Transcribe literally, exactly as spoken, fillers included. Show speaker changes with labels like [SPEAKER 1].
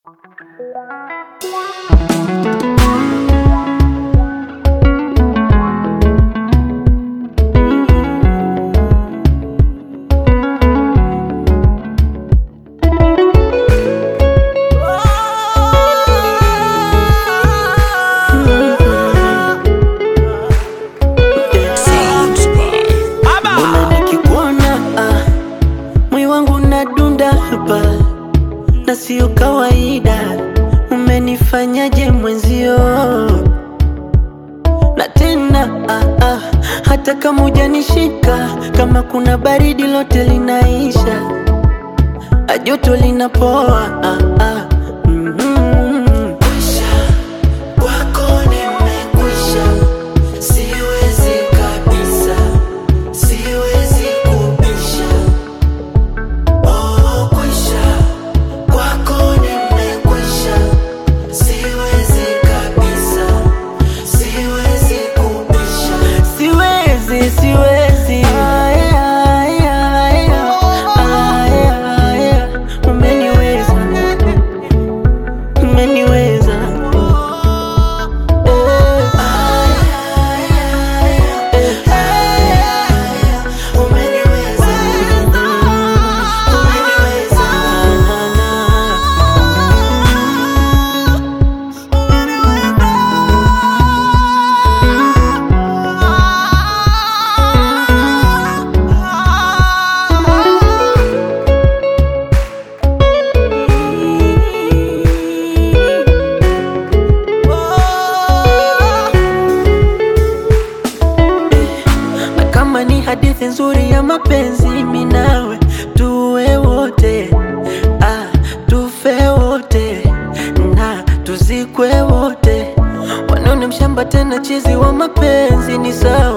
[SPEAKER 1] Na sio kawaida, umenifanyaje mwenzio? Na tena ah, ah, hata kama hujanishika, kama kuna baridi lote linaisha, joto linapoa ah, ah, mm -hmm. Kwisha, kwako nimekwisha, siwezi kabisa, siwezi kubisha. Oh, kwisha, kwako nimekwisha, siwezi kabisa, siwezi kubisha. Siwezi, siwezi. Aya, aya, aya, aya, aya. Umeniweza, umeniweza. Eh. Aya, aya, aya, umeniweza, umeniweza. Na kama ni hadithi nzuri ya mapenzi, mimi nawe tuwe wote, ah, tufe wote na tuzikwe wote. Wanaona mshamba tena chizi wa mapenzi ni sawa.